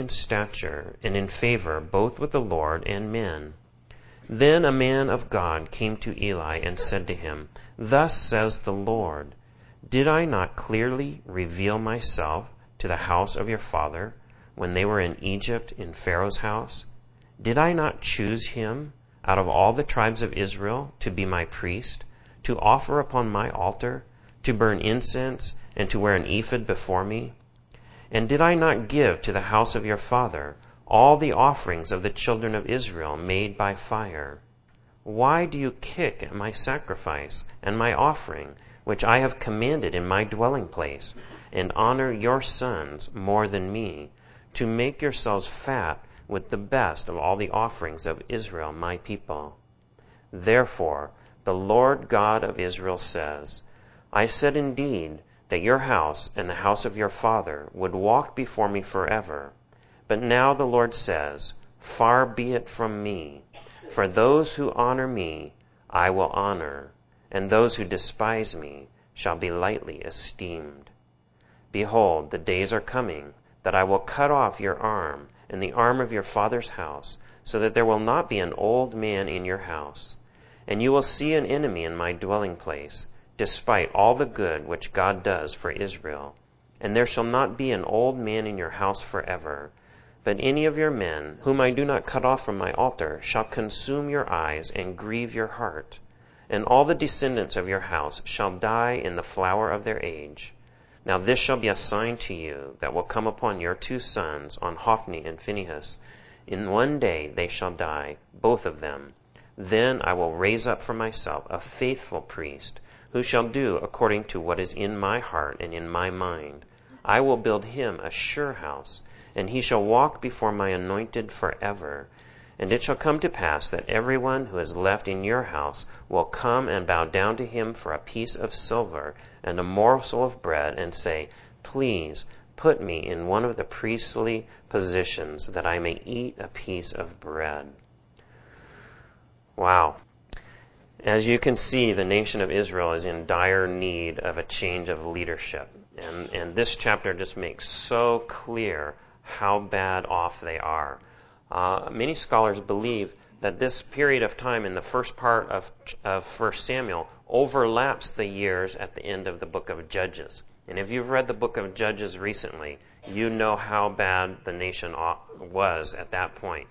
in stature and in favor both with the Lord and men. Then a man of God came to Eli and said to him, Thus says the Lord, Did I not clearly reveal myself to the house of your father when they were in Egypt in Pharaoh's house? Did I not choose him out of all the tribes of Israel to be my priest, to offer upon my altar, to burn incense, and to wear an ephod before me? And did I not give to the house of your father all the offerings of the children of Israel made by fire? Why do you kick at my sacrifice and my offering, which I have commanded in my dwelling place, and honor your sons more than me, to make yourselves fat with the best of all the offerings of Israel my people? Therefore, the Lord God of Israel says, I said indeed that your house and the house of your father would walk before me forever. But now the Lord says, Far be it from me, for those who honor me I will honor, and those who despise me shall be lightly esteemed. Behold, the days are coming that I will cut off your arm and the arm of your father's house, so that there will not be an old man in your house. And you will see an enemy in my dwelling place, despite all the good which God does for Israel. And there shall not be an old man in your house forever. But any of your men, whom I do not cut off from my altar, shall consume your eyes and grieve your heart. And all the descendants of your house shall die in the flower of their age. Now this shall be a sign to you that will come upon your 2 sons, on Hophni and Phinehas. In one day they shall die, both of them. Then I will raise up for myself a faithful priest, who shall do according to what is in my heart and in my mind. I will build him a sure house, and he shall walk before my anointed forever. And it shall come to pass that everyone who is left in your house will come and bow down to him for a piece of silver and a morsel of bread, and say, Please put me in one of the priestly positions, that I may eat a piece of bread. Wow. As you can see, the nation of Israel is in dire need of a change of leadership. And this chapter just makes so clear how bad off they are. Many scholars believe that this period of time in the first part of 1 Samuel overlaps the years at the end of the book of Judges. And if you've read the book of Judges recently, you know how bad the nation was at that point.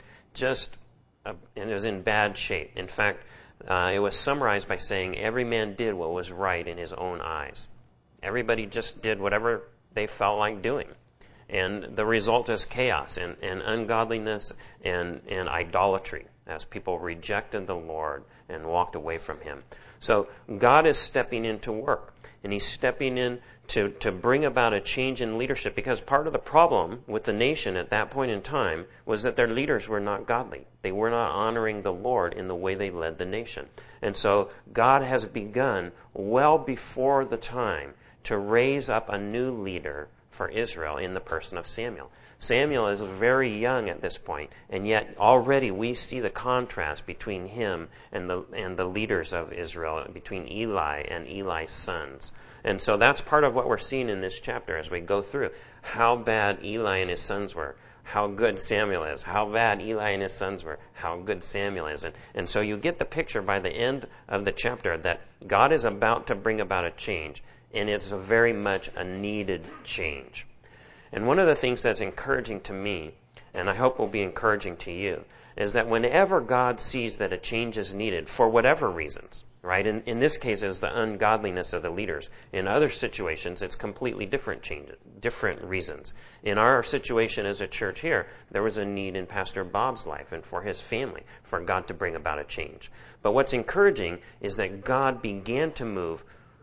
And it was in bad shape. In fact, it was summarized by saying every man did what was right in his own eyes. Everybody just did whatever they felt like doing. And the result is chaos and ungodliness and idolatry, as people rejected the Lord and walked away from him. So God is stepping into work, and he's stepping in to bring about a change in leadership, because part of the problem with the nation at that point in time was that their leaders were not godly. They were not honoring the Lord in the way they led the nation. And so God has begun well before the time to raise up a new leader for Israel in the person of Samuel. Samuel is very young at this point, and yet already we see the contrast between him and the leaders of Israel, between Eli and Eli's sons. And so that's part of what we're seeing in this chapter as we go through how bad Eli and his sons were, how good Samuel is, how bad Eli and his sons were, how good Samuel is. And so you get the picture by the end of the chapter that God is about to bring about a change. And it's very much a needed change. And one of the things that's encouraging to me, and I hope will be encouraging to you, is that whenever God sees that a change is needed, for whatever reasons, right? In this case, it's the ungodliness of the leaders. In other situations, it's completely different reasons. In our situation as a church here, there was a need in Pastor Bob's life and for his family, for God to bring about a change. But what's encouraging is that God began to move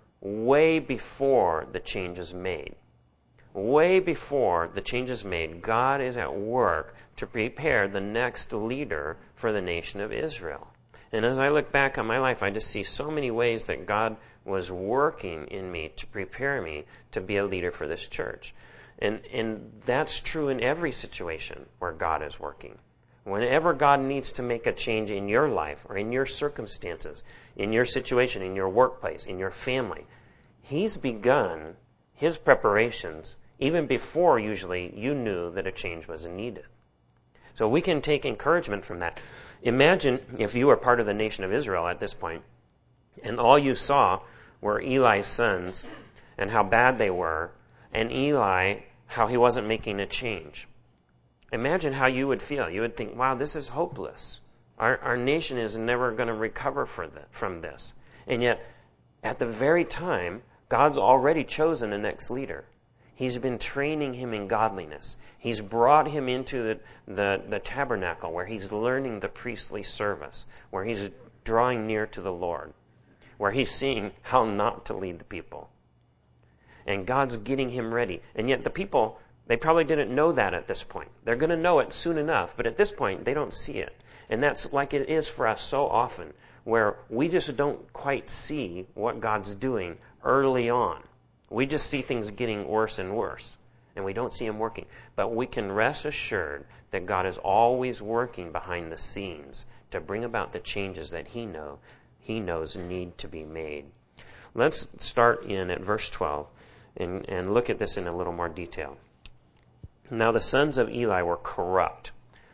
way before the change is made. Way before the change is made, God is at work to prepare the next leader for the nation of Israel. And as I look back on my life, I just see so many ways that God was working in me to prepare me to be a leader for this church. And that's true in every situation where God is working. Whenever God needs to make a change in your life or in your circumstances, in your situation, in your workplace, in your family, he's begun his preparations even before usually you knew that a change was needed. So we can take encouragement from that. Imagine if you were part of the nation of Israel at this point, and all you saw were Eli's sons and how bad they were, and Eli, how he wasn't making a change. Imagine how you would feel. You would think, wow, this is hopeless. Our nation is never going to recover from this. And yet, at the very time, God's already chosen the next leader. He's been training him in godliness. He's brought him into the tabernacle where he's learning the priestly service, where he's drawing near to the Lord, where he's seeing how not to lead the people. And God's getting him ready. And yet the people, they probably didn't know that at this point. They're going to know it soon enough, but at this point, they don't see it. And that's like it is for us so often, where we just don't quite see what God's doing early on. We just see things getting worse and worse, and we don't see him working. But we can rest assured that God is always working behind the scenes to bring about the changes that he knows need to be made. Let's start in at verse 12 and look at this in a little more detail. Now the sons of Eli were corrupt.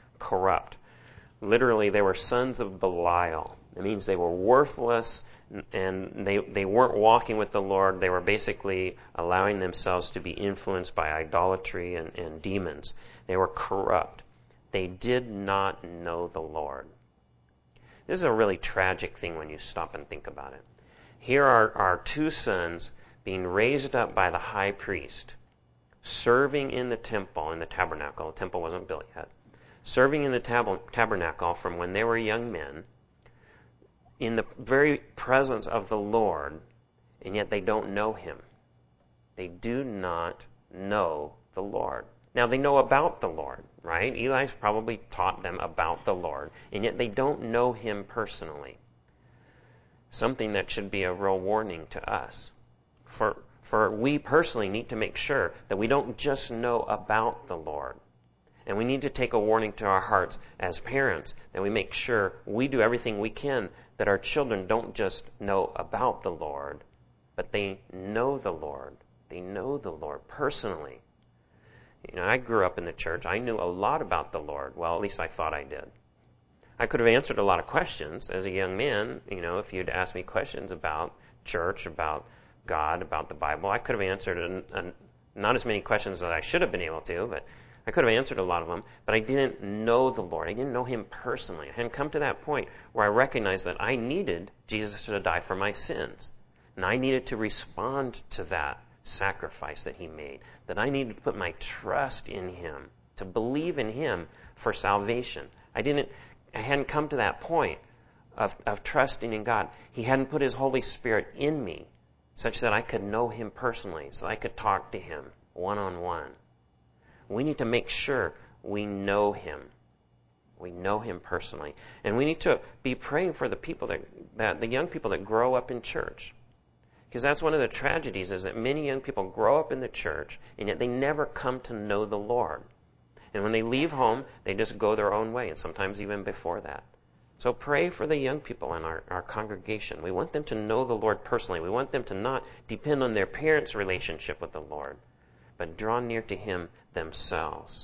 Literally, they were sons of Belial. It means they were worthless, and they weren't walking with the Lord. They were basically allowing themselves to be influenced by idolatry and demons. They were corrupt. They did not know the Lord. This is a really tragic thing when you stop and think about it. Here are our two sons being raised up by the high priest, serving in the temple, in the tabernacle. The temple wasn't built yet. Serving in the tabernacle from when they were young men, in the very presence of the Lord, and yet they don't know him. They do not know the Lord. Now, they know about the Lord, right? Eli's probably taught them about the Lord, and yet they don't know him personally. Something that should be a real warning to us. For we personally need to make sure that we don't just know about the Lord. And we need to take a warning to our hearts as parents that we make sure we do everything we can that our children don't just know about the Lord, but they know the Lord. They know the Lord personally. You know, I grew up in the church. I knew a lot about the Lord. Well, at least I thought I did. I could have answered a lot of questions as a young man. You know, if you'd asked me questions about church, about God, about the Bible, I could have answered not as many questions as I should have been able to, but I could have answered a lot of them, but I didn't know the Lord. I didn't know him personally. I hadn't come to that point where I recognized that I needed Jesus to die for my sins. And I needed to respond to that sacrifice that he made. That I needed to put my trust in him, to believe in him for salvation. I hadn't come to that point of trusting in God. He hadn't put his Holy Spirit in me such that I could know him personally, so I could talk to him one-on-one. We need to make sure we know him. We know him personally. And we need to be praying for the people that the young people that grow up in church. Because that's one of the tragedies, is that many young people grow up in the church, and yet they never come to know the Lord. And when they leave home, they just go their own way, and sometimes even before that. So pray for the young people in our congregation. We want them to know the Lord personally. We want them to not depend on their parents' relationship with the Lord, but draw near to him themselves.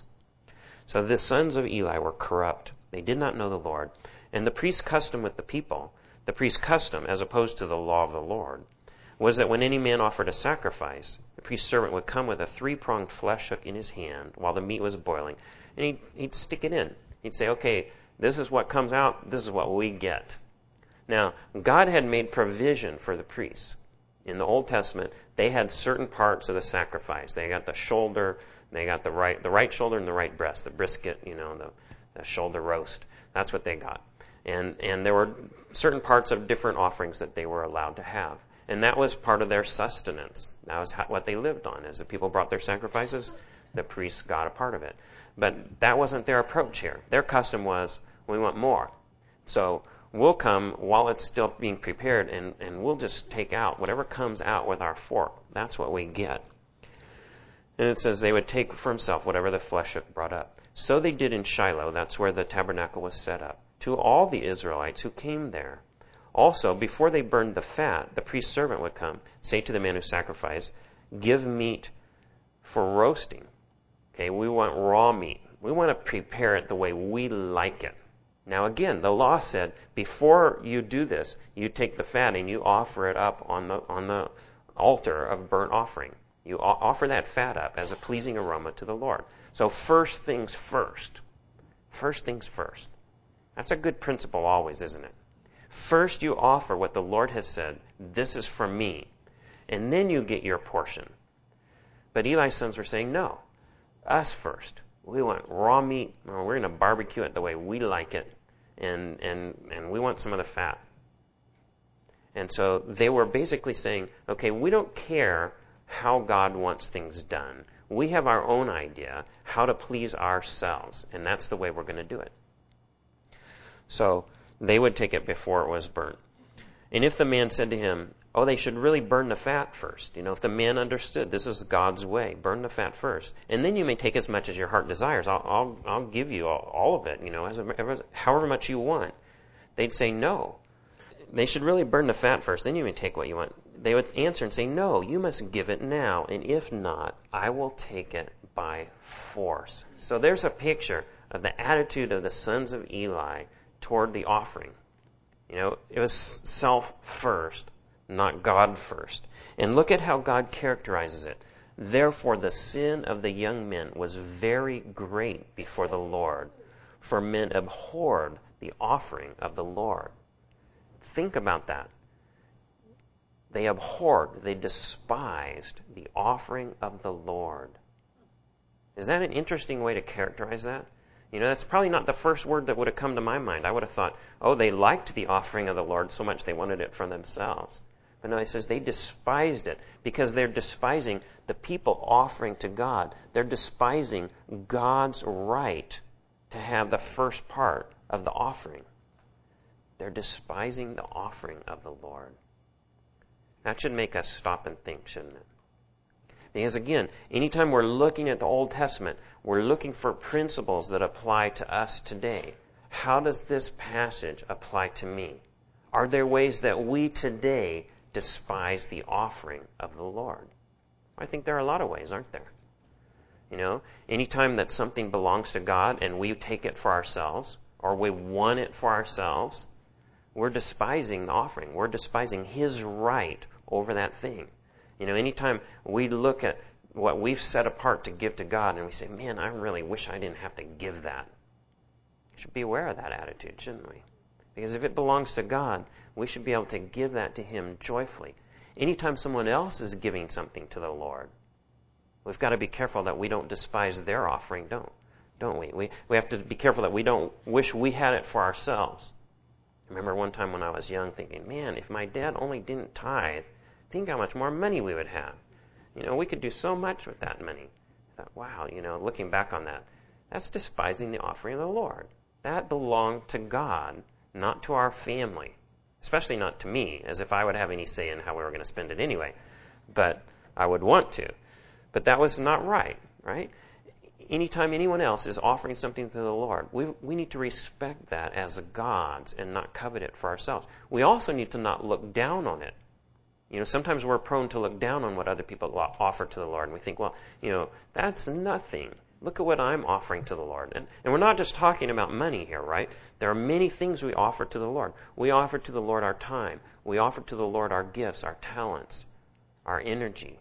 So the sons of Eli were corrupt. They did not know the Lord. And the priest's custom with the people, the priest's custom as opposed to the law of the Lord, was that when any man offered a sacrifice, the priest's servant would come with a 3-pronged flesh hook in his hand while the meat was boiling, and he'd stick it in. He'd say, okay, this is what comes out, this is what we get. Now, God had made provision for the priests. In the Old Testament, they had certain parts of the sacrifice. They got the shoulder, they got the right shoulder and the right breast, the brisket, the shoulder roast. That's what they got. And there were certain parts of different offerings that they were allowed to have. And that was part of their sustenance. That was what they lived on. As the people brought their sacrifices, the priests got a part of it. But that wasn't their approach here. Their custom was, we want more. So we'll come while it's still being prepared, and we'll just take out whatever comes out with our fork. That's what we get. And it says they would take for himself whatever the flesh hook brought up. So they did in Shiloh. That's where the tabernacle was set up. To all the Israelites who came there. Also, before they burned the fat, the priest's servant would come, say to the man who sacrificed, give meat for roasting. Okay, we want raw meat. We want to prepare it the way we like it. Now again, the law said, before you do this, you take the fat and you offer it up on the altar of burnt offering. You offer that fat up as a pleasing aroma to the Lord. So first things first. First things first. That's a good principle always, isn't it? First you offer what the Lord has said, this is for me. And then you get your portion. But Eli's sons were saying, no, us first. We want raw meat. We're going to barbecue it the way we like it. And we want some of the fat. And so they were basically saying, okay, we don't care how God wants things done. We have our own idea how to please ourselves, and that's the way we're going to do it. So they would take it before it was burnt. And if the man said to him, oh, they should really burn the fat first. If the man understood this is God's way, burn the fat first. And then you may take as much as your heart desires. I'll give you all of it, however much you want. They'd say no. They should really burn the fat first, then you may take what you want. They would answer and say, no, you must give it now, and if not, I will take it by force. So there's a picture of the attitude of the sons of Eli toward the offering. It was self first, not God first. And look at how God characterizes it. Therefore the sin of the young men was very great before the Lord, for men abhorred the offering of the Lord. Think about that. They abhorred, they despised the offering of the Lord. Is that an interesting way to characterize that? That's probably not the first word that would have come to my mind. I would have thought, oh, they liked the offering of the Lord so much they wanted it for themselves. But no, it says they despised it because they're despising the people offering to God. They're despising God's right to have the first part of the offering. They're despising the offering of the Lord. That should make us stop and think, shouldn't it? Because again, anytime we're looking at the Old Testament, we're looking for principles that apply to us today. How does this passage apply to me? Are there ways that we today despise the offering of the Lord? I think there are a lot of ways, aren't there? Anytime that something belongs to God and we take it for ourselves, or we want it for ourselves, we're despising the offering. We're despising His right over that thing. Anytime we look at what we've set apart to give to God and we say, man, I really wish I didn't have to give that. We should be aware of that attitude, shouldn't we? Because if it belongs to God, we should be able to give that to Him joyfully. Anytime someone else is giving something to the Lord, we've got to be careful that we don't despise their offering, don't we? We have to be careful that we don't wish we had it for ourselves. I remember one time when I was young thinking, man, if my dad only didn't tithe, think how much more money we would have. We could do so much with that money. I thought, wow, looking back on that, that's despising the offering of the Lord. That belonged to God, not to our family. Especially not to me, as if I would have any say in how we were going to spend it anyway. But I would want to. But that was not right? Anytime anyone else is offering something to the Lord, we need to respect that as God's and not covet it for ourselves. We also need to not look down on it. Sometimes we're prone to look down on what other people offer to the Lord, and we think, well, that's nothing. Look at what I'm offering to the Lord. And we're not just talking about money here, right? There are many things we offer to the Lord. We offer to the Lord our time. We offer to the Lord our gifts, our talents, our energy,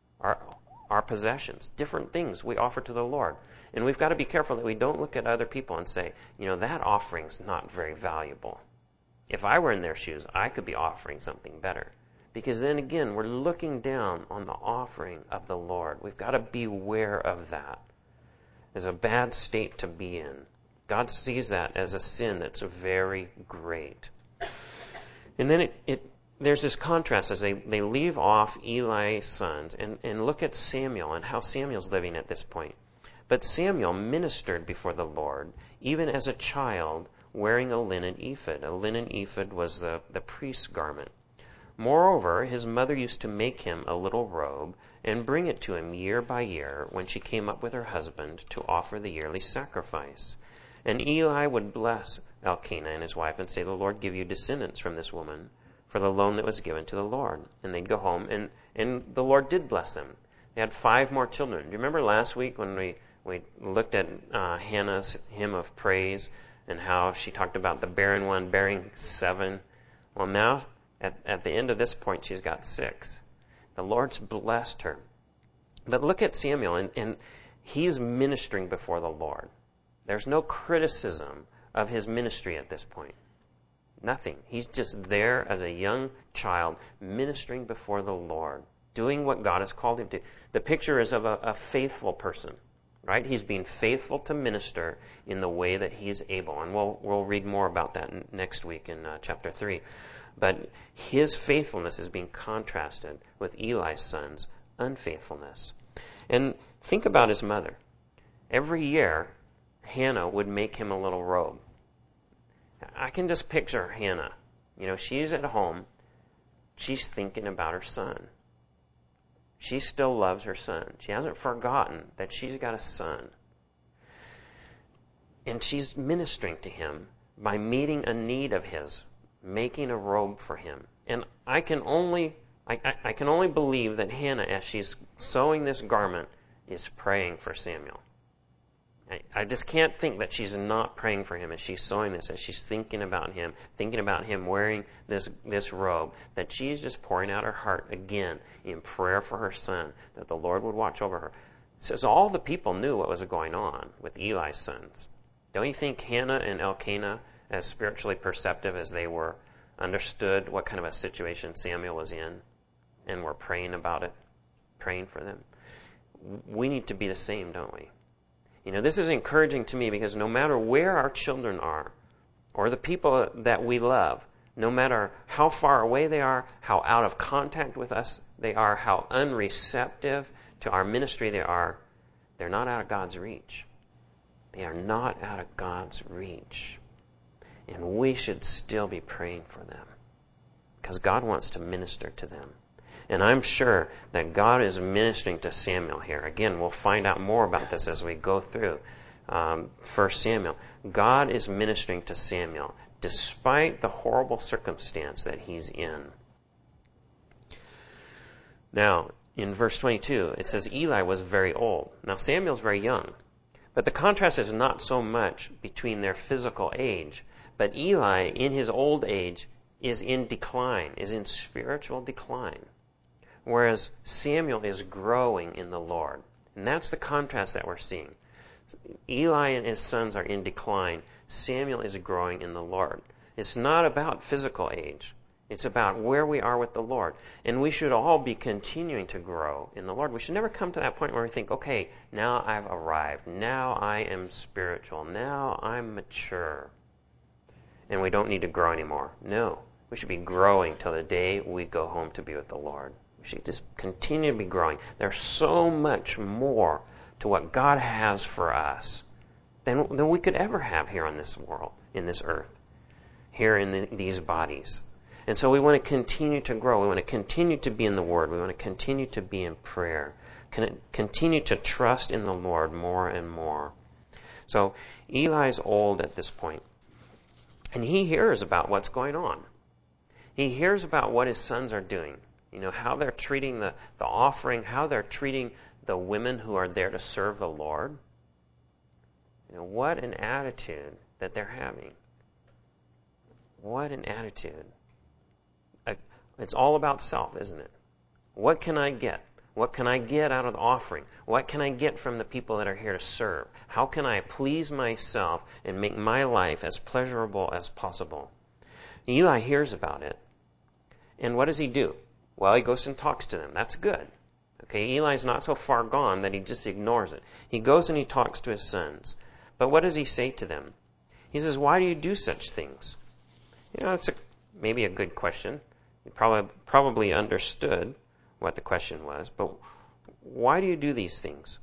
our possessions, different things we offer to the Lord. And we've got to be careful that we don't look at other people and say, that offering's not very valuable. If I were in their shoes, I could be offering something better. Because then again, we're looking down on the offering of the Lord. We've got to beware of that. It's a bad state to be in. God sees that as a sin that's very great. And then there's this contrast as they leave off Eli's sons and look at Samuel and how Samuel's living at this point. But Samuel ministered before the Lord, even as a child, wearing a linen ephod. A linen ephod was the priest's garment. Moreover, his mother used to make him a little robe and bring it to him year by year when she came up with her husband to offer the yearly sacrifice. And Eli would bless Elkanah and his wife and say, the Lord give you descendants from this woman for the loan that was given to the Lord. And they'd go home, and the Lord did bless them. They had 5 more children. Do you remember last week when we looked at Hannah's hymn of praise and how she talked about the barren one bearing 7? Well, now at the end of this point, she's got 6. The Lord's blessed her. But look at Samuel, and he's ministering before the Lord. There's no criticism of his ministry at this point. Nothing. He's just there as a young child ministering before the Lord, doing what God has called him to. The picture is of a faithful person, right? He's being faithful to minister in the way that he's able. And we'll read more about that next week in chapter 3. But his faithfulness is being contrasted with Eli's son's unfaithfulness. And think about his mother. Every year, Hannah would make him a little robe. I can just picture Hannah. She's at home. She's thinking about her son. She still loves her son. She hasn't forgotten that she's got a son. And she's ministering to him by meeting a need of his, making a robe for him. And I can only believe that Hannah, as she's sewing this garment, is praying for Samuel. I just can't think that she's not praying for him as she's sewing this, as she's thinking about him wearing this robe, that she's just pouring out her heart again in prayer for her son, that the Lord would watch over her. So all the people knew what was going on with Eli's sons. Don't you think Hannah and Elkanah, as spiritually perceptive as they were, understood what kind of a situation Samuel was in and were praying about it, praying for them? We need to be the same, don't we? This is encouraging to me because no matter where our children are or the people that we love, no matter how far away they are, how out of contact with us they are, how unreceptive to our ministry they are, they're not out of God's reach. They are not out of God's reach. And we should still be praying for them because God wants to minister to them. And I'm sure that God is ministering to Samuel here. Again, we'll find out more about this as we go through 1 Samuel. God is ministering to Samuel despite the horrible circumstance that he's in. Now, in verse 22, it says Eli was very old. Now, Samuel's very young. But the contrast is not so much between their physical age, but Eli, in his old age, is in decline, is in spiritual decline. Whereas Samuel is growing in the Lord. And that's the contrast that we're seeing. Eli and his sons are in decline. Samuel is growing in the Lord. It's not about physical age. It's about where we are with the Lord. And we should all be continuing to grow in the Lord. We should never come to that point where we think, okay, now I've arrived. Now I am spiritual. Now I'm mature. And we don't need to grow anymore. No. We should be growing till the day we go home to be with the Lord. We should just continue to be growing. There's so much more to what God has for us than we could ever have here on this world, in this earth, here in these bodies. And so we want to continue to grow. We want to continue to be in the Word. We want to continue to be in prayer. Continue to trust in the Lord more and more. So Eli's old at this point, and he hears about what's going on. He hears about what his sons are doing. How they're treating the offering, how they're treating the women who are there to serve the Lord. What an attitude that they're having. What an attitude. It's all about self, isn't it? What can I get? What can I get out of the offering? What can I get from the people that are here to serve? How can I please myself and make my life as pleasurable as possible? Eli hears about it. And what does he do? Well, he goes and talks to them. That's good. Okay, Eli's not so far gone that he just ignores it. He goes and he talks to his sons. But what does he say to them? He says, why do you do such things? That's maybe a good question. You probably understood what the question was. But why do you do these things?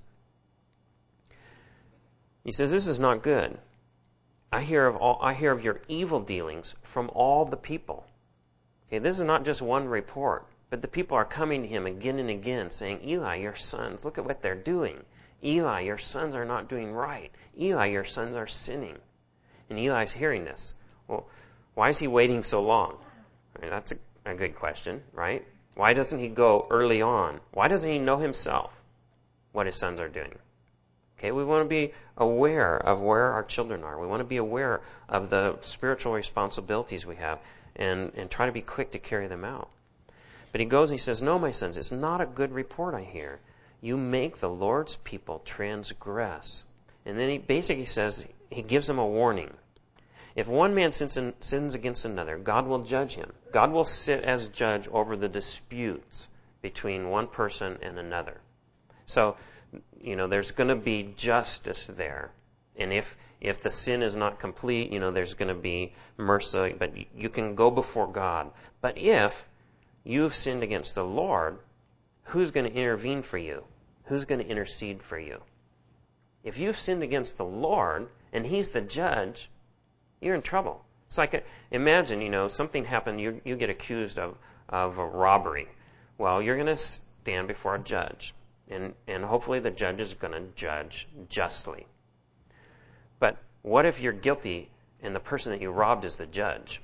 He says, this is not good. I hear of your evil dealings from all the people. Okay, this is not just one report. But the people are coming to him again and again saying, Eli, your sons, look at what they're doing. Eli, your sons are not doing right. Eli, your sons are sinning. And Eli's hearing this. Well, why is he waiting so long? That's a good question, right? Why doesn't he go early on? Why doesn't he know himself? what his sons are doing. Okay, we want to be aware of where our children are. We want to be aware of the spiritual responsibilities we have and try to be quick to carry them out. But he goes and he says, no, my sons, it's not a good report I hear. You make the Lord's people transgress. And then he basically says, he gives them a warning. If one man sins against another, God will judge him. God will sit as judge over the disputes between one person and another. So, there's going to be justice there. And if the sin is not complete, there's going to be mercy, but you can go before God. But if you've sinned against the Lord, who's going to intervene for you? Who's going to intercede for you? If you've sinned against the Lord and he's the judge, you're in trouble. It's like, imagine, something happened, you get accused of a robbery. Well, you're going to stand before a judge. And hopefully the judge is going to judge justly. But what if you're guilty and the person that you robbed is the judge?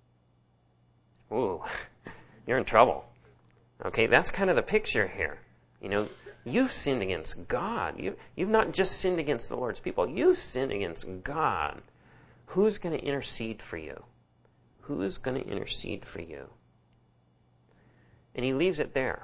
Ooh, you're in trouble. Okay, that's kind of the picture here. You've sinned against God. You've not just sinned against the Lord's people. You've sinned against God. Who's going to intercede for you? Who is going to intercede for you? And he leaves it there.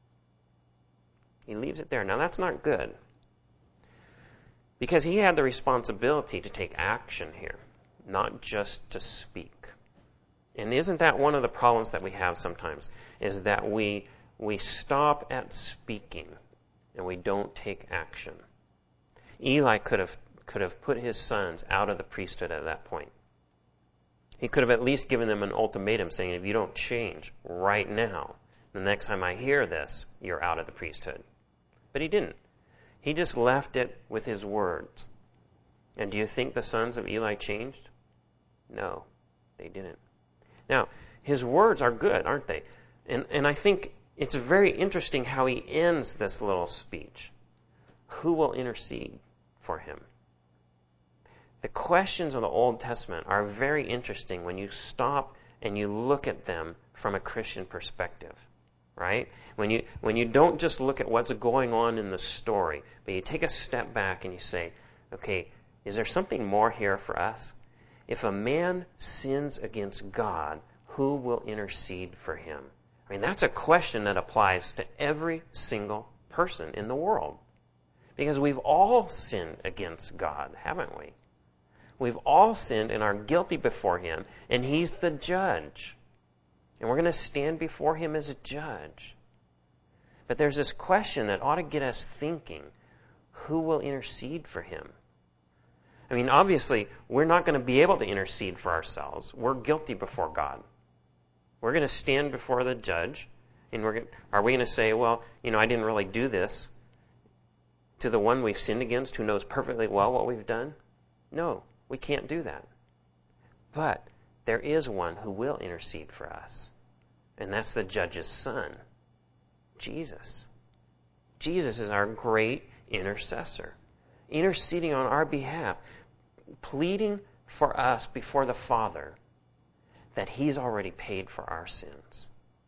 He leaves it there. Now, that's not good. Because he had the responsibility to take action here, not just to speak. And isn't that one of the problems that we have sometimes, is that we stop at speaking and we don't take action. Eli could have put his sons out of the priesthood at that point. He could have at least given them an ultimatum saying, if you don't change right now, the next time I hear this, you're out of the priesthood. But he didn't. He just left it with his words. And do you think the sons of Eli changed? No, they didn't. Now, his words are good, aren't they? And I think it's very interesting how he ends this little speech. Who will intercede for him? The questions of the Old Testament are very interesting when you stop and you look at them from a Christian perspective. Right? When you don't just look at what's going on in the story, but you take a step back and you say, okay, is there something more here for us? If a man sins against God, who will intercede for him? I mean, that's a question that applies to every single person in the world. Because we've all sinned against God, haven't we? We've all sinned and are guilty before him, and he's the judge. And we're going to stand before him as a judge. But there's this question that ought to get us thinking, who will intercede for him? I mean, obviously, we're not going to be able to intercede for ourselves. We're guilty before God. We're going to stand before the judge, and are we going to say, well, I didn't really do this to the one we've sinned against who knows perfectly well what we've done? No, we can't do that. But there is one who will intercede for us, and that's the judge's son, Jesus. Jesus is our great intercessor, interceding on our behalf, pleading for us before the Father that he's already paid for our sins.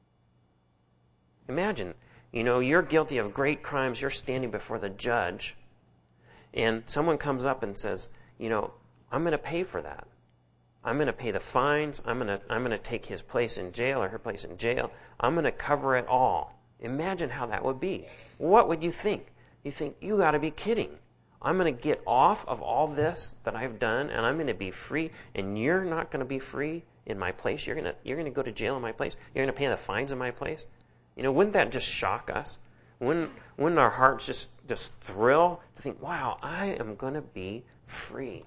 Imagine, you're guilty of great crimes, you're standing before the judge, and someone comes up and says, I'm going to pay for that. I'm going to pay the fines. I'm going to take his place in jail or her place in jail. I'm going to cover it all. Imagine how that would be. What would you think? You think, you got to be kidding. I'm going to get off of all this that I've done, and I'm going to be free, and you're not going to be free in my place. You're going to go to jail in my place. You're going to pay the fines in my place. Wouldn't that just shock us? Wouldn't our hearts just thrill to think, wow, I am going to be free?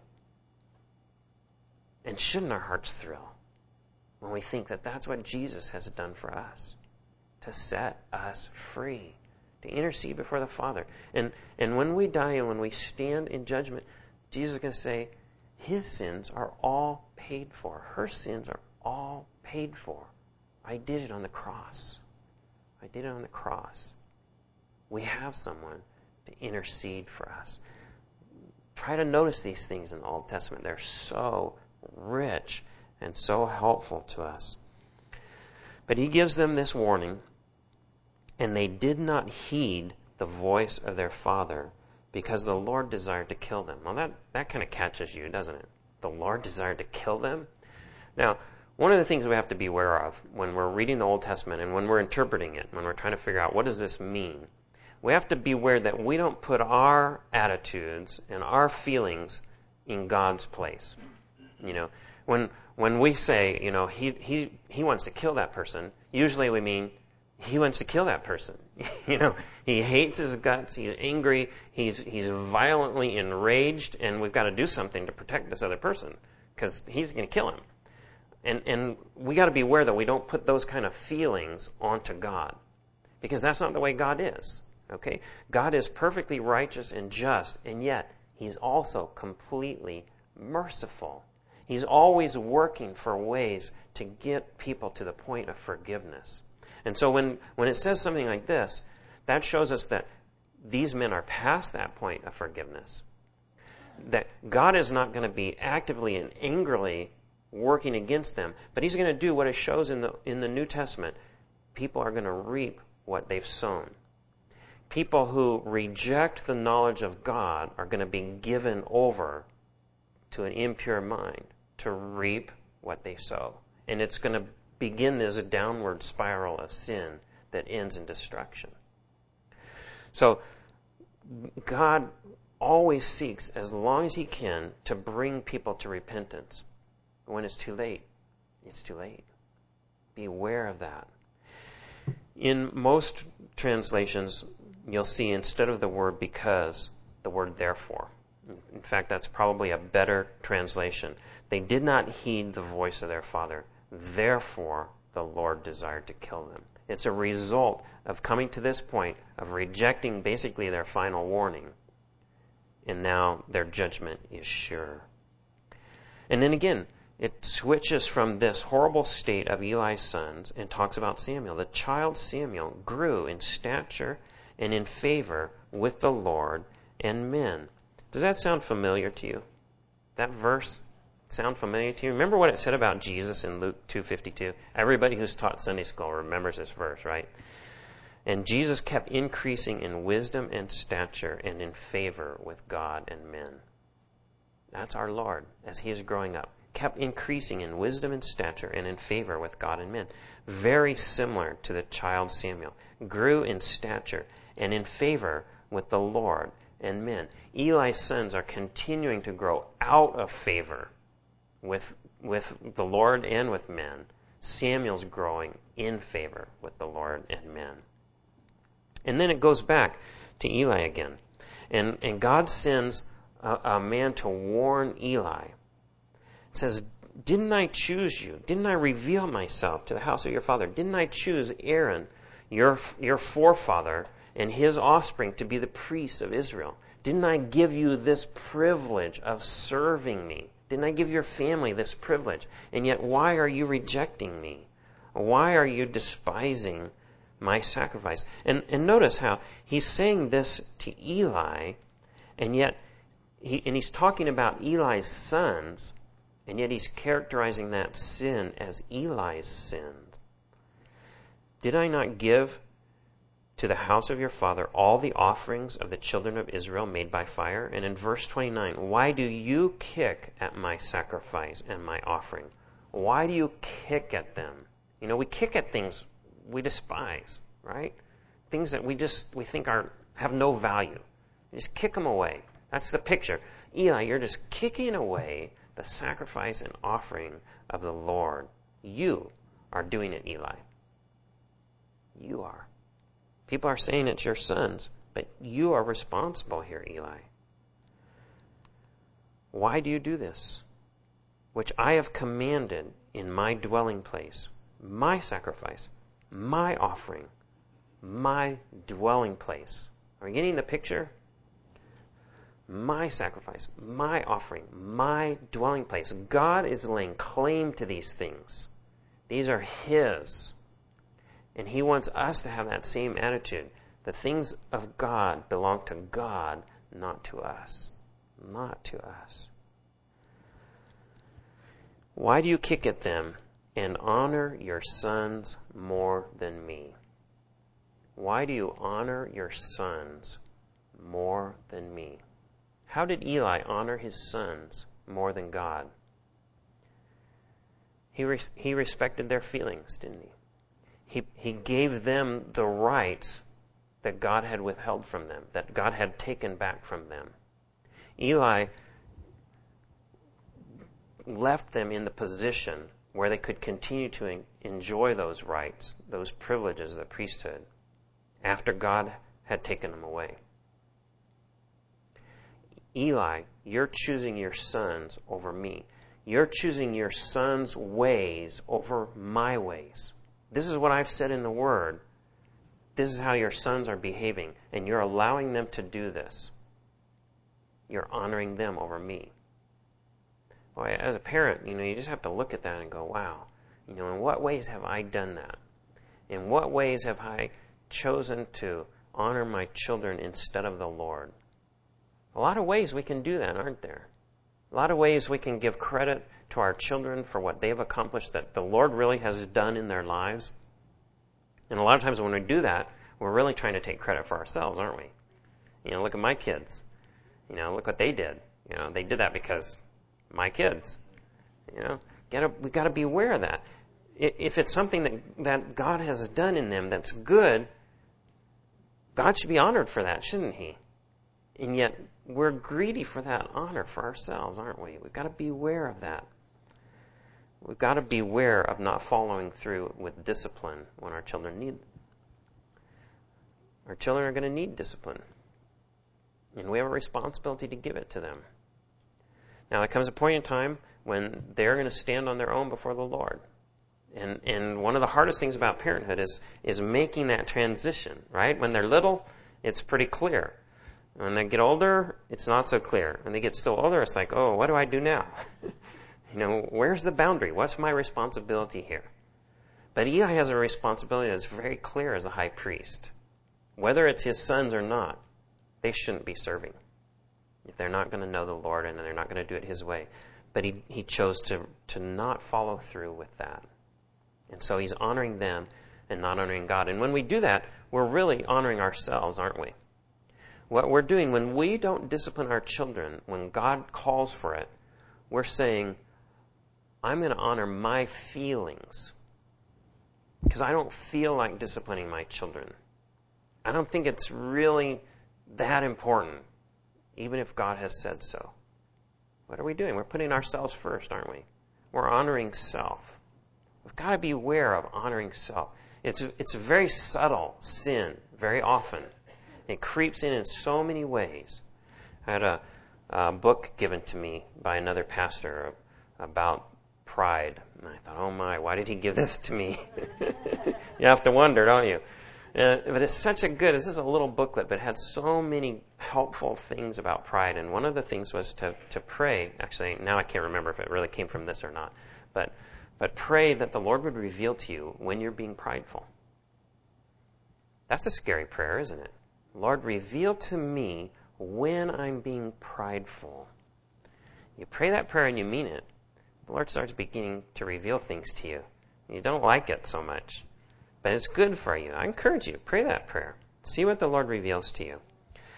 And shouldn't our hearts thrill when we think that that's what Jesus has done for us, to set us free, to intercede before the Father? And when we die and when we stand in judgment, Jesus is going to say, his sins are all paid for. Her sins are all paid for. I did it on the cross. I did it on the cross. We have someone to intercede for us. Try to notice these things in the Old Testament. They're so rich and so helpful to us. But he gives them this warning, and they did not heed the voice of their father, because the Lord desired to kill them. Well, that kind of catches you, doesn't it? The Lord desired to kill them? Now, one of the things we have to be aware of when we're reading the Old Testament and when we're interpreting it, when we're trying to figure out what does this mean, we have to be aware that we don't put our attitudes and our feelings in God's place. When we say, he wants to kill that person, usually we mean he wants to kill that person. He hates his guts, he's angry, he's violently enraged, and we've got to do something to protect this other person because he's going to kill him. And we got to be aware that we don't put those kind of feelings onto God, because that's not the way God is. Okay? God is perfectly righteous and just, and yet he's also completely merciful. He's always working for ways to get people to the point of forgiveness. And so when it says something like this, that shows us that these men are past that point of forgiveness. That God is not going to be actively and angrily working against them, but he's going to do what it shows in the New Testament. People are going to reap what they've sown. People who reject the knowledge of God are going to be given over to an impure mind to reap what they sow. And it's going to begin this downward spiral of sin that ends in destruction. So God always seeks, as long as he can, to bring people to repentance. When it's too late, it's too late. Be aware of that. In most translations, you'll see instead of the word because, the word therefore. In fact, that's probably a better translation. They did not heed the voice of their father. Therefore, the Lord desired to kill them. It's a result of coming to this point of rejecting basically their final warning. And now their judgment is sure. And then again, it switches from this horrible state of Eli's sons and talks about Samuel. The child Samuel grew in stature and in favor with the Lord and men. Does that sound familiar to you? That verse sound familiar to you? Remember what it said about Jesus in Luke 2:52? Everybody who's taught Sunday school remembers this verse, right? And Jesus kept increasing in wisdom and stature and in favor with God and men. That's our Lord as he is growing up. Kept increasing in wisdom and stature and in favor with God and men. Very similar to the child Samuel. Grew in stature and in favor with the Lord and men. Eli's sons are continuing to grow out of favor with the Lord and with men. Samuel's growing in favor with the Lord and men. And then it goes back to Eli again. And God sends a man to warn Eli. It says, didn't I choose you? Didn't I reveal myself to the house of your father? Didn't I choose Aaron, your forefather, and his offspring to be the priests of Israel? Didn't I give you this privilege of serving me? Didn't I give your family this privilege? And yet why are you rejecting me? Why are you despising my sacrifice? And notice how he's saying this to Eli, and yet he's talking about Eli's sons, and yet he's characterizing that sin as Eli's sin. Did I not give to the house of your father all the offerings of the children of Israel made by fire? And in verse 29, why do you kick at my sacrifice and my offering? Why do you kick at them? We kick at things we despise, right? Things that we think have no value. You just kick them away. That's the picture. Eli, you're just kicking away the sacrifice and offering of the Lord. You are doing it, Eli. You are. People are saying it's your sons, but you are responsible here, Eli. Why do you do this? Which I have commanded in my dwelling place, my sacrifice, my offering, my dwelling place. Are you getting the picture? My sacrifice, my offering, my dwelling place. God is laying claim to these things. These are his. And he wants us to have that same attitude. The things of God belong to God, not to us. Not to us. Why do you kick at them and honor your sons more than me? Why do you honor your sons more than me? How did Eli honor his sons more than God? He respected their feelings, didn't he? He gave them the rights that God had withheld from them, that God had taken back from them. Eli left them in the position where they could continue to enjoy those rights, those privileges of the priesthood, after God had taken them away. Eli, you're choosing your sons over me. You're choosing your sons' ways over my ways. This is what I've said in the Word. This is how your sons are behaving, and you're allowing them to do this. You're honoring them over me. Boy, as a parent, you just have to look at that and go, wow, in what ways have I done that? In what ways have I chosen to honor my children instead of the Lord? A lot of ways we can do that, aren't there? A lot of ways we can give credit to our children for what they've accomplished that the Lord really has done in their lives. And a lot of times when we do that, we're really trying to take credit for ourselves, aren't we? Look at my kids. Look what they did. They did that because my kids. We got to be aware of that. If it's something that God has done in them that's good, God should be honored for that, shouldn't he? And yet, we're greedy for that honor for ourselves, aren't we? We've got to be aware of that. We've got to be aware of not following through with discipline when our children need. Our children are going to need discipline. And we have a responsibility to give it to them. Now, there comes a point in time when they're going to stand on their own before the Lord. And one of the hardest things about parenthood is making that transition, right? When they're little, it's pretty clear. When they get older, it's not so clear. When they get still older, it's like, oh, what do I do now? Where's the boundary? What's my responsibility here? But Eli has a responsibility that's very clear as a high priest. Whether it's his sons or not, they shouldn't be serving if they're not going to know the Lord and they're not going to do it his way. But he chose to not follow through with that. And so he's honoring them and not honoring God. And when we do that, we're really honoring ourselves, aren't we? What we're doing when we don't discipline our children, when God calls for it, we're saying, I'm going to honor my feelings because I don't feel like disciplining my children. I don't think it's really that important, even if God has said so. What are we doing? We're putting ourselves first, aren't we? We're honoring self. We've got to be aware of honoring self. It's a very subtle sin, very often. It creeps in so many ways. I had a book given to me by another pastor about pride. And I thought, oh my, why did he give this to me? You have to wonder, don't you? But it's this is a little booklet, but it had so many helpful things about pride. And one of the things was to pray. Actually, now I can't remember if it really came from this or not. But pray that the Lord would reveal to you when you're being prideful. That's a scary prayer, isn't it? Lord, reveal to me when I'm being prideful. You pray that prayer and you mean it. The Lord starts beginning to reveal things to you. You don't like it so much, but it's good for you. I encourage you, pray that prayer. See what the Lord reveals to you.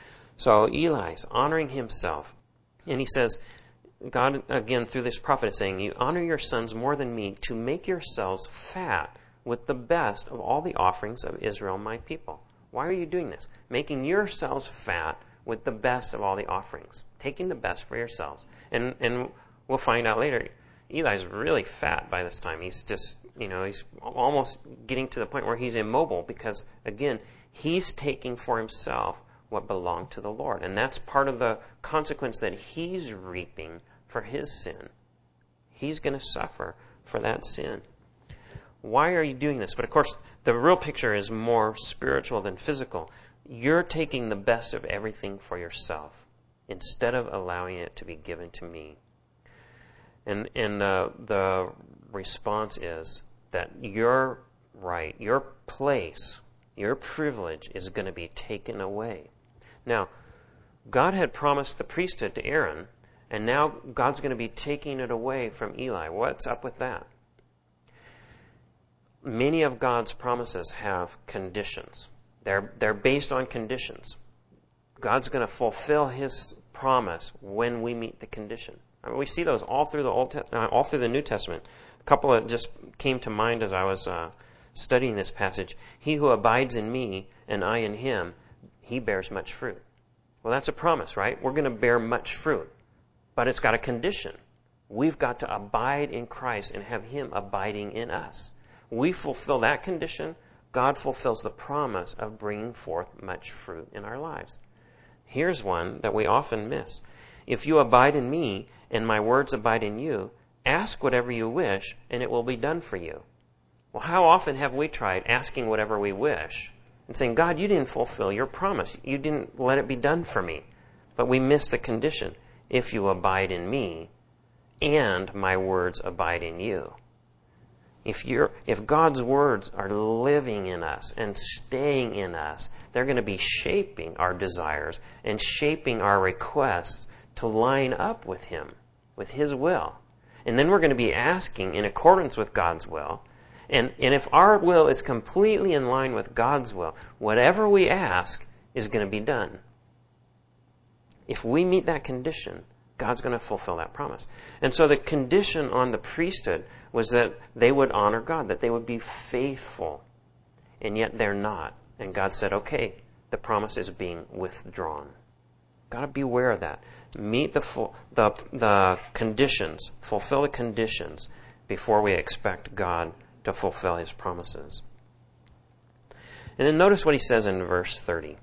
So Eli's honoring himself. And he says, God, again, through this prophet is saying, you honor your sons more than me to make yourselves fat with the best of all the offerings of Israel, my people. Why are you doing this? Making yourselves fat with the best of all the offerings. Taking the best for yourselves. And we'll find out later, Eli's really fat by this time. He's just, he's almost getting to the point where he's immobile because, again, he's taking for himself what belonged to the Lord. And that's part of the consequence that he's reaping for his sin. He's going to suffer for that sin. Why are you doing this? But of course, the real picture is more spiritual than physical. You're taking the best of everything for yourself instead of allowing it to be given to me. And the response is that your right, your place, your privilege is going to be taken away. Now, God had promised the priesthood to Aaron, and now God's going to be taking it away from Eli. What's up with that? Many of God's promises have conditions. They're based on conditions. God's going to fulfill His promise when we meet the condition. I mean, we see those all through all through the New Testament. A couple that just came to mind as I was studying this passage. He who abides in me and I in him, he bears much fruit. Well, that's a promise, right? We're going to bear much fruit, but it's got a condition. We've got to abide in Christ and have Him abiding in us. We fulfill that condition, God fulfills the promise of bringing forth much fruit in our lives. Here's one that we often miss. If you abide in me and my words abide in you, ask whatever you wish and it will be done for you. Well, how often have we tried asking whatever we wish and saying, God, you didn't fulfill your promise. You didn't let it be done for me. But we miss the condition. If you abide in me and my words abide in you. If God's words are living in us and staying in us, they're going to be shaping our desires and shaping our requests to line up with Him, with His will. And then we're going to be asking in accordance with God's will. And if our will is completely in line with God's will, whatever we ask is going to be done. If we meet that condition, God's going to fulfill that promise. And so the condition on the priesthood was that they would honor God, that they would be faithful. And yet they're not. And God said, okay, the promise is being withdrawn. Got to be aware of that. Meet the conditions, fulfill the conditions before we expect God to fulfill His promises. And then notice what He says in verse 30.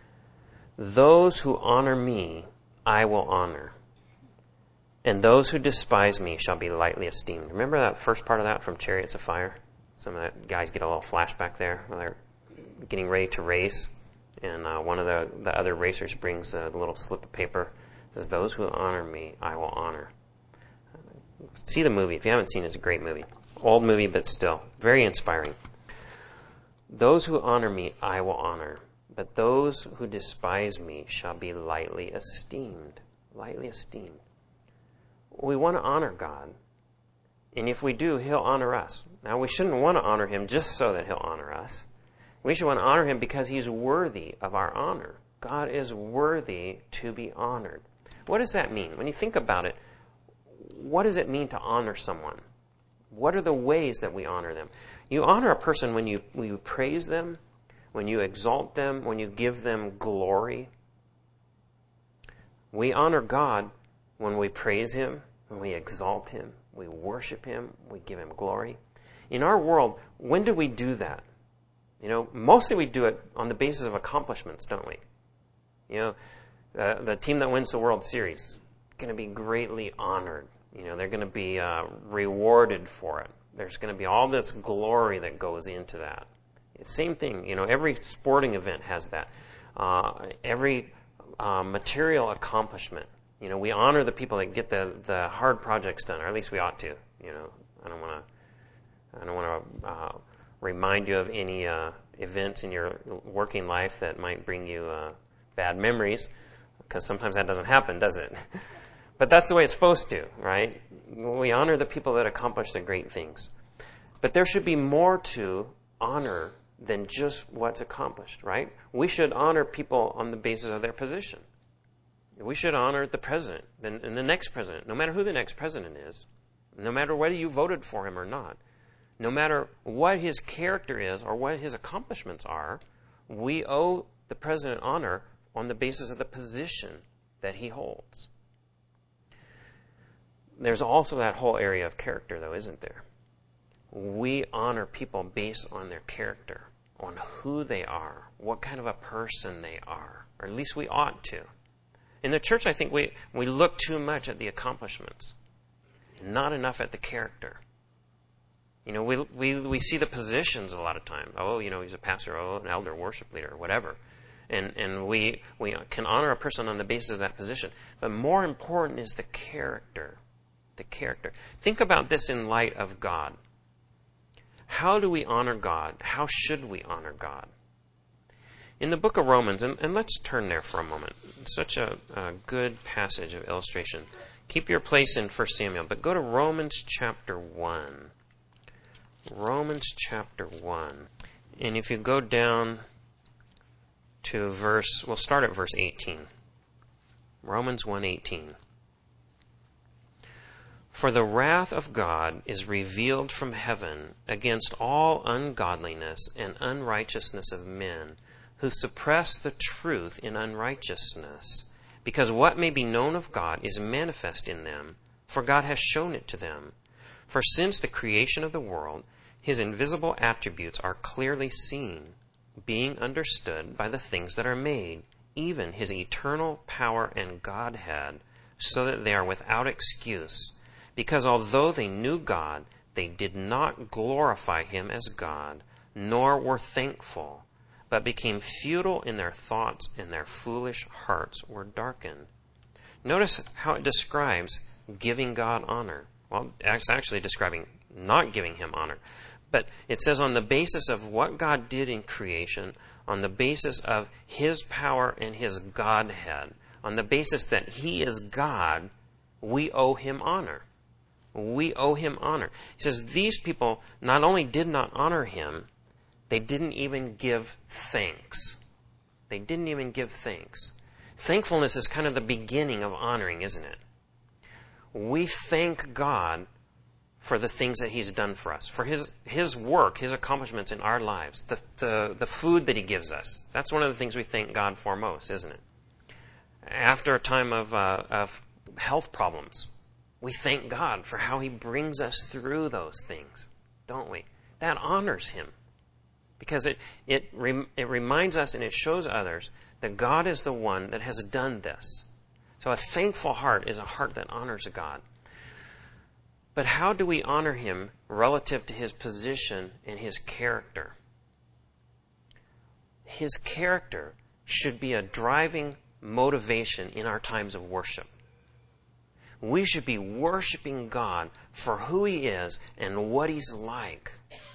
Those who honor me, I will honor. And those who despise me shall be lightly esteemed. Remember that first part of that from Chariots of Fire? Some of the guys get a little flashback there when they're getting ready to race. And one of the other racers brings a little slip of paper. Says, those who honor me, I will honor. See the movie. If you haven't seen it, it's a great movie. Old movie, but still. Very inspiring. Those who honor me, I will honor. But those who despise me shall be lightly esteemed. Lightly esteemed. We want to honor God. And if we do, He'll honor us. Now, we shouldn't want to honor Him just so that He'll honor us. We should want to honor Him because He's worthy of our honor. God is worthy to be honored. What does that mean? When you think about it, what does it mean to honor someone? What are the ways that we honor them? You honor a person when you praise them, when you exalt them, when you give them glory. We honor God when we praise Him, when we exalt Him, we worship Him, we give Him glory. In our world, when do we do that? Mostly we do it on the basis of accomplishments, don't we? The team that wins the World Series is going to be greatly honored. They're going to be rewarded for it. There's going to be all this glory that goes into that. Same thing, every sporting event has that. Every material accomplishment. We honor the people that get the hard projects done, or at least we ought to. I don't want to remind you of any events in your working life that might bring you bad memories, because sometimes that doesn't happen, does it? But that's the way it's supposed to, right? We honor the people that accomplish the great things. But there should be more to honor than just what's accomplished, right? We should honor people on the basis of their position. We should honor the president and the next president, no matter who the next president is, no matter whether you voted for him or not, no matter what his character is or what his accomplishments are, we owe the president honor on the basis of the position that he holds. There's also that whole area of character, though, isn't there? We honor people based on their character, on who they are, what kind of a person they are, or at least we ought to. In the church, I think we look too much at the accomplishments, not enough at the character. We see the positions a lot of times. Oh, he's a pastor, an elder, worship leader, whatever. And we can honor a person on the basis of that position. But more important is the character. The character. Think about this in light of God. How do we honor God? How should we honor God? In the book of Romans, and let's turn there for a moment. It's such a good passage of illustration. Keep your place in 1 Samuel, but go to Romans chapter 1. Romans chapter 1. And if you go down to we'll start at verse 18. Romans 1:18. For the wrath of God is revealed from heaven against all ungodliness and unrighteousness of men, who suppress the truth in unrighteousness, because what may be known of God is manifest in them, for God has shown it to them. For since the creation of the world, his invisible attributes are clearly seen, being understood by the things that are made, even his eternal power and Godhead, so that they are without excuse. Because although they knew God, they did not glorify him as God, nor were thankful, but became futile in their thoughts, and their foolish hearts were darkened. Notice how it describes giving God honor. Well, it's actually describing not giving him honor. But it says on the basis of what God did in creation, on the basis of his power and his Godhead, on the basis that he is God, we owe him honor. We owe him honor. He says these people not only did not honor him, they didn't even give thanks. They didn't even give thanks. Thankfulness is kind of the beginning of honoring, isn't it? We thank God for the things that he's done for us, for his work, his accomplishments in our lives, the food that he gives us. That's one of the things we thank God for most, isn't it? After a time of health problems, we thank God for how he brings us through those things, don't we? That honors him, because it reminds us and it shows others that God is the one that has done this. So a thankful heart is a heart that honors God. But how do we honor him relative to his position and his character? His character should be a driving motivation in our times of worship. We should be worshiping God for who he is and what he's like.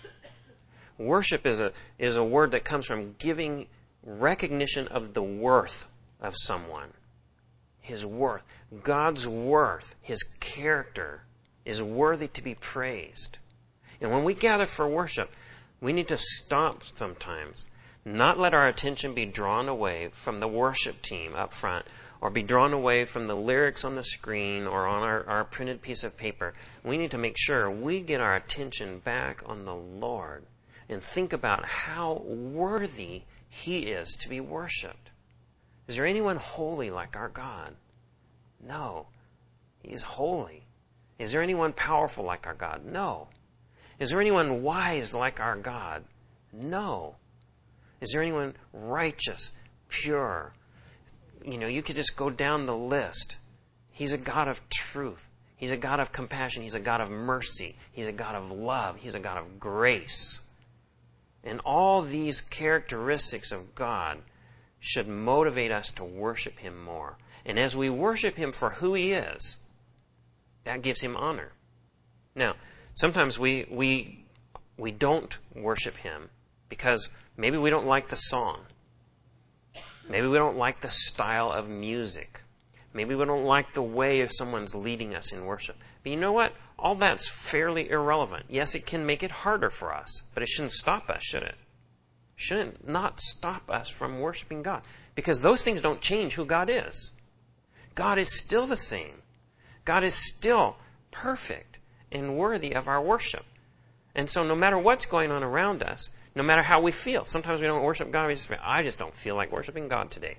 Worship is a word that comes from giving recognition of the worth of someone. His worth. God's worth, his character, is worthy to be praised. And when we gather for worship, we need to stop sometimes, not let our attention be drawn away from the worship team up front, or be drawn away from the lyrics on the screen or on our printed piece of paper. We need to make sure we get our attention back on the Lord and think about how worthy he is to be worshipped. Is there anyone holy like our God? No. He is holy. Is there anyone powerful like our God? No. Is there anyone wise like our God? No. Is there anyone righteous, pure? You could just go down the list. He's a God of truth. He's a God of compassion. He's a God of mercy. He's a God of love. He's a God of grace. And all these characteristics of God should motivate us to worship him more. And as we worship him for who he is, that gives him honor. Now, sometimes we don't worship him because maybe we don't like the song. Maybe we don't like the style of music. Maybe we don't like the way someone's leading us in worship. But you know what? All that's fairly irrelevant. Yes, it can make it harder for us, but it shouldn't stop us, should it? Shouldn't not stop us from worshiping God. Because those things don't change who God is. God is still the same. God is still perfect and worthy of our worship. And so no matter what's going on around us, no matter how we feel, sometimes we don't worship God, I just don't feel like worshiping God today.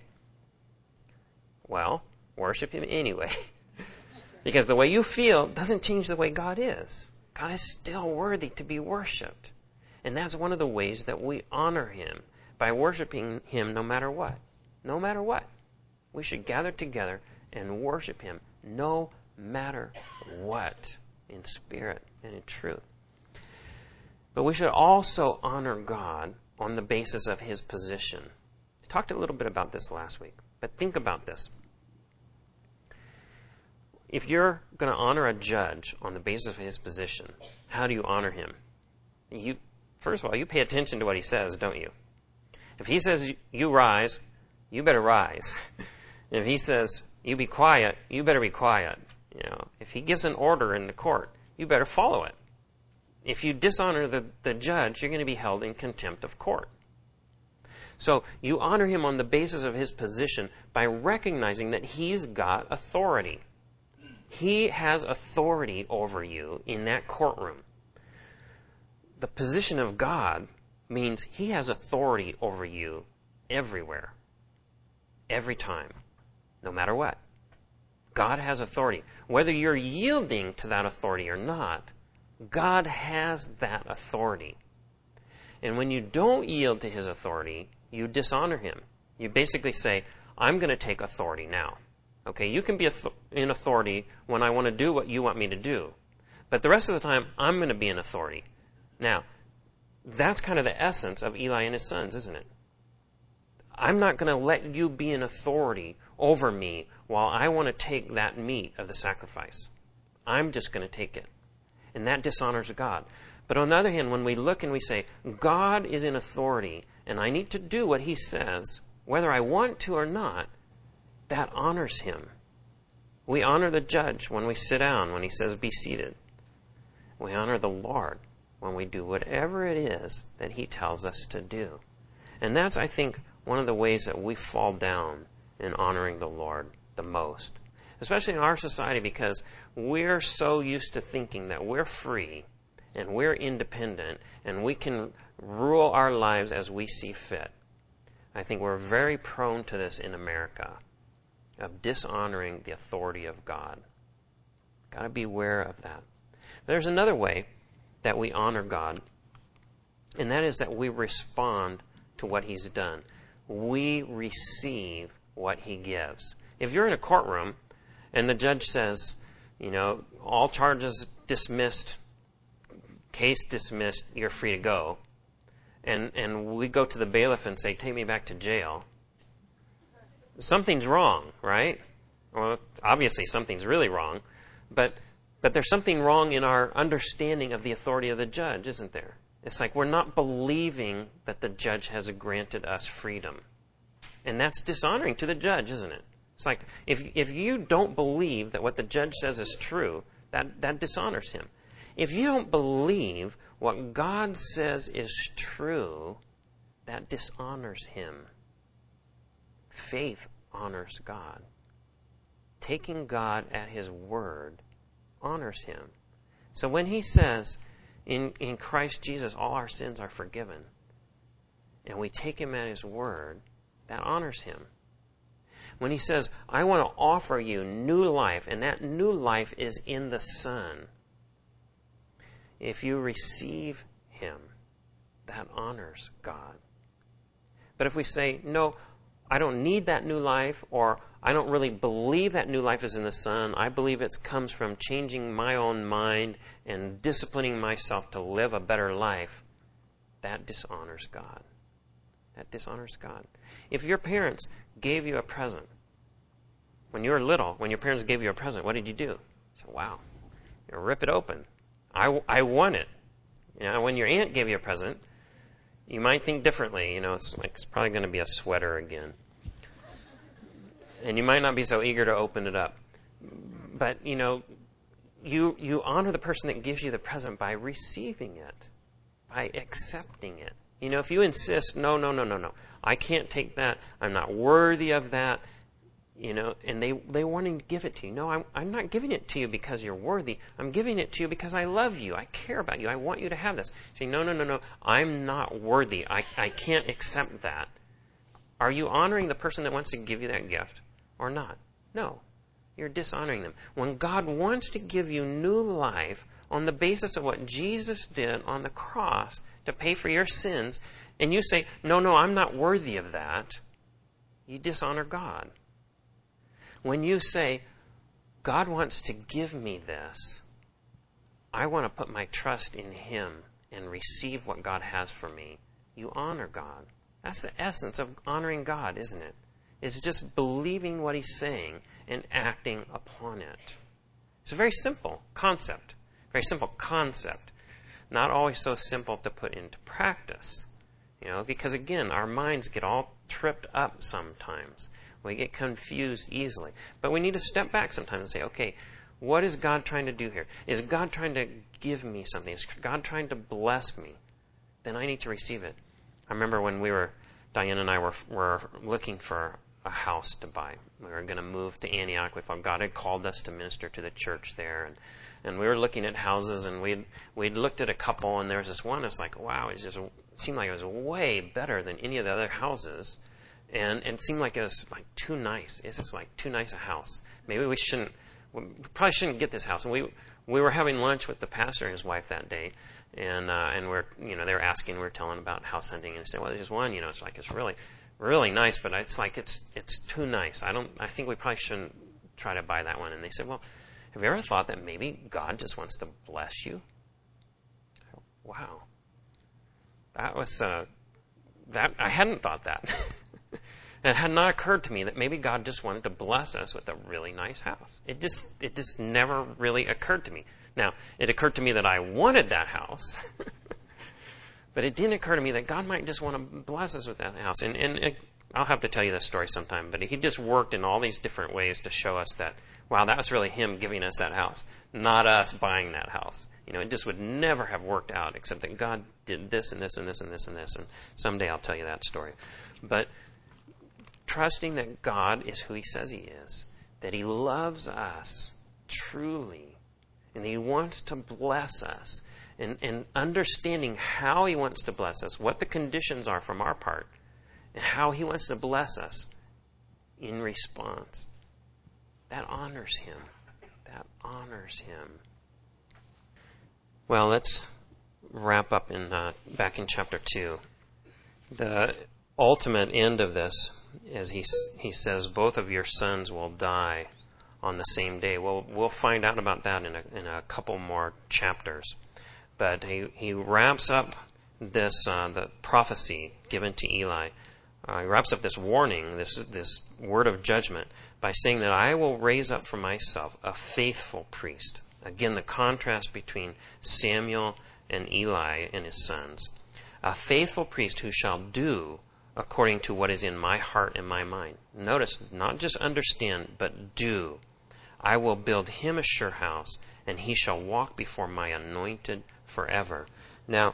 Well, worship him anyway. Because the way you feel doesn't change the way God is. God is still worthy to be worshipped. And that's one of the ways that we honor him, by worshiping him no matter what. No matter what. We should gather together and worship him no matter what, in spirit and in truth. But we should also honor God on the basis of his position. I talked a little bit about this last week, but think about this. If you're going to honor a judge on the basis of his position, how do you honor him? First of all, you pay attention to what he says, don't you? If he says you rise, you better rise. If he says you be quiet, you better be quiet. If he gives an order in the court, you better follow it. If you dishonor the judge, you're going to be held in contempt of court. So you honor him on the basis of his position by recognizing that he's got authority. He has authority over you in that courtroom. The position of God means he has authority over you everywhere, every time, no matter what. God has authority. Whether you're yielding to that authority or not, God has that authority. And when you don't yield to his authority, you dishonor him. You basically say, I'm going to take authority now. Okay, you can be in authority when I want to do what you want me to do. But the rest of the time, I'm going to be in authority. Now, that's kind of the essence of Eli and his sons, isn't it? I'm not going to let you be in authority over me while I want to take that meat of the sacrifice. I'm just going to take it. And that dishonors God. But on the other hand, when we look and we say, God is in authority, and I need to do what he says, whether I want to or not, that honors him. We honor the judge when we sit down, when he says, be seated. We honor the Lord when we do whatever it is that he tells us to do. And that's, I think, one of the ways that we fall down in honoring the Lord the most. Especially in our society, because we're so used to thinking that we're free and we're independent and we can rule our lives as we see fit. I think we're very prone to this in America, of dishonoring the authority of God. Got to be aware of that. There's another way that we honor God, and that is that we respond to what he's done. We receive what he gives. If you're in a courtroom and the judge says, all charges dismissed, case dismissed, you're free to go, and we go to the bailiff and say, take me back to jail, something's wrong, right? Well, obviously something's really wrong, but there's something wrong in our understanding of the authority of the judge, isn't there? It's like we're not believing that the judge has granted us freedom. And that's dishonoring to the judge, isn't it? It's like if you don't believe that what the judge says is true, that dishonors him. If you don't believe what God says is true, that dishonors him. Faith honors God. Taking God at his word honors him. So when he says, in Christ Jesus, all our sins are forgiven, and we take him at his word, that honors him. When he says, I want to offer you new life, and that new life is in the Son, if you receive him, that honors God. But if we say, no, I don't need that new life, or I don't really believe that new life is in the Son, I believe it comes from changing my own mind and disciplining myself to live a better life, that dishonors God. That dishonors God. If your parents gave you a present, when you were little, when your parents gave you a present, what did you do? You said, wow, you rip it open. I want it. When your aunt gave you a present, you might think differently. It's probably going to be a sweater again. And you might not be so eager to open it up. But, you honor the person that gives you the present by receiving it, by accepting it. If you insist, no, I can't take that, I'm not worthy of that, and they want to give it to you. No, I'm not giving it to you because you're worthy. I'm giving it to you because I love you. I care about you. I want you to have this. Say, no, I'm not worthy. I can't accept that. Are you honoring the person that wants to give you that gift or not? No. You're dishonoring them. When God wants to give you new life on the basis of what Jesus did on the cross to pay for your sins, and you say, no, I'm not worthy of that, you dishonor God. When you say, God wants to give me this, I want to put my trust in him and receive what God has for me, you honor God. That's the essence of honoring God, isn't it? It's just believing what he's saying and acting upon it. It's a very simple concept. Very simple concept. Not always so simple to put into practice. Because again, our minds get all tripped up sometimes. We get confused easily. But we need to step back sometimes and say, okay, what is God trying to do here? Is God trying to give me something? Is God trying to bless me? Then I need to receive it. I remember when we were Diane and I were looking for a house to buy. We were going to move to Antioch. We thought God had called us to minister to the church there, and we were looking at houses, and we'd looked at a couple, and there was this one. It's like, wow, it seemed like it was way better than any of the other houses, and it seemed like it was like too nice. It's just like too nice a house. Maybe we probably shouldn't get this house. And we were having lunch with the pastor and his wife that day, and they were asking, we were telling about house hunting, and I said, well, there's one, it's like it's really, really nice, but it's like it's too nice. I think we probably shouldn't try to buy that one. And they said, well, have you ever thought that maybe God just wants to bless you? Wow, that was that I hadn't thought that. It had not occurred to me that maybe God just wanted to bless us with a really nice house. It just never really occurred to me. Now, it occurred to me that I wanted that house, but it didn't occur to me that God might just want to bless us with that house. And I'll have to tell you this story sometime, but he just worked in all these different ways to show us that, wow, that was really him giving us that house, not us buying that house. It just would never have worked out except that God did this and this and this and this and this. And someday I'll tell you that story. But trusting that God is who he says he is, that he loves us truly, and he wants to bless us, and understanding how he wants to bless us, what the conditions are from our part, and how he wants to bless us in response. That honors him. That honors him. Well, let's wrap up back in chapter 2. The ultimate end of this, as he says, both of your sons will die on the same day. Well, we'll find out about that in a couple more chapters. But he wraps up this the prophecy given to Eli. He wraps up this warning, this word of judgment, by saying that I will raise up for myself a faithful priest. Again, the contrast between Samuel and Eli and his sons. A faithful priest who shall do according to what is in my heart and my mind. Notice, not just understand, but do. I will build him a sure house, and he shall walk before my anointed forever. Now,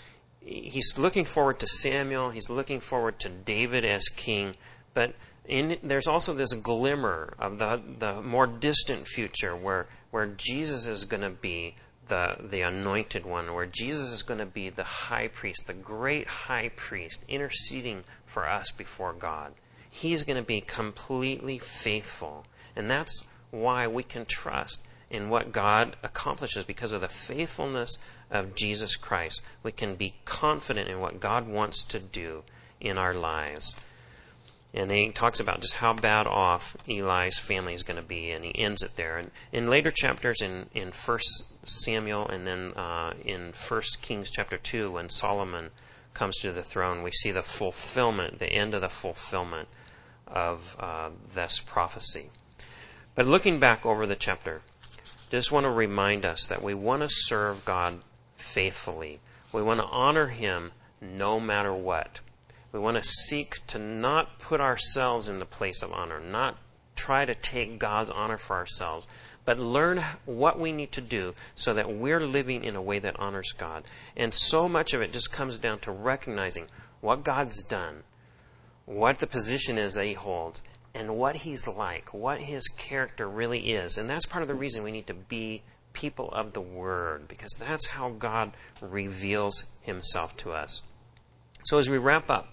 he's looking forward to Samuel. He's looking forward to David as king. But there's also this glimmer of the more distant future where Jesus is going to be the anointed one, where Jesus is going to be the high priest, the great high priest, interceding for us before God. He's going to be completely faithful. And that's why we can trust in what God accomplishes, because of the faithfulness of Jesus Christ. We can be confident in what God wants to do in our lives. And he talks about just how bad off Eli's family is going to be, and he ends it there. And in later chapters, in 1 Samuel and then in 1 Kings chapter 2, when Solomon comes to the throne, we see the fulfillment, the end of the fulfillment of this prophecy. But looking back over the chapter, just want to remind us that we want to serve God faithfully. We want to honor him no matter what. We want to seek to not put ourselves in the place of honor, not try to take God's honor for ourselves, but learn what we need to do so that we're living in a way that honors God. And so much of it just comes down to recognizing what God's done, what the position is that he holds, and what he's like, what his character really is. And that's part of the reason we need to be people of the Word, because that's how God reveals himself to us. So as we wrap up,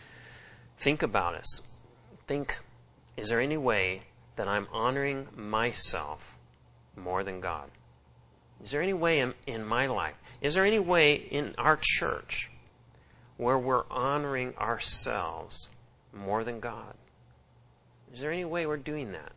think about us. Think, is there any way that I'm honoring myself more than God? Is there any way in my life? Is there any way in our church where we're honoring ourselves more than God? Is there any way we're doing that?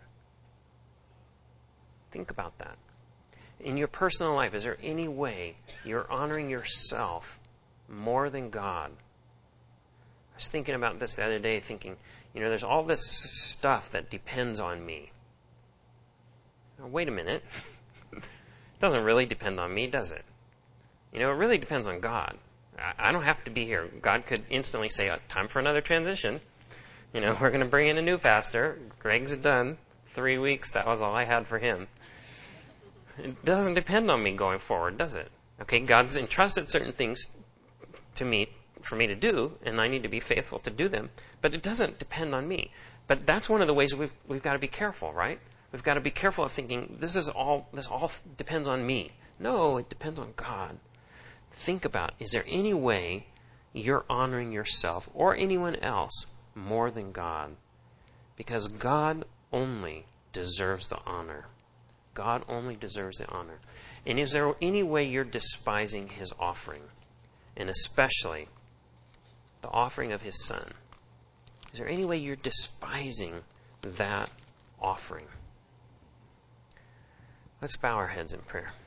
Think about that. In your personal life, is there any way you're honoring yourself more than God? I was thinking about this the other day, thinking, there's all this stuff that depends on me. Now, wait a minute. It doesn't really depend on me, does it? It really depends on God. I don't have to be here. God could instantly say, time for another transition. We're going to bring in a new pastor. Greg's done. 3 weeks, that was all I had for him. It doesn't depend on me going forward, does it? Okay, God's entrusted certain things to me for me to do, and I need to be faithful to do them, but it doesn't depend on me. But that's one of the ways we've got to be careful, right? We've got to be careful of thinking this all depends on me. No, it depends on God. Think about, is there any way you're honoring yourself or anyone else more than God? Because God only deserves the honor. God only deserves the honor. And is there any way you're despising his offering? And especially the offering of his Son. Is there any way you're despising that offering? Let's bow our heads in prayer.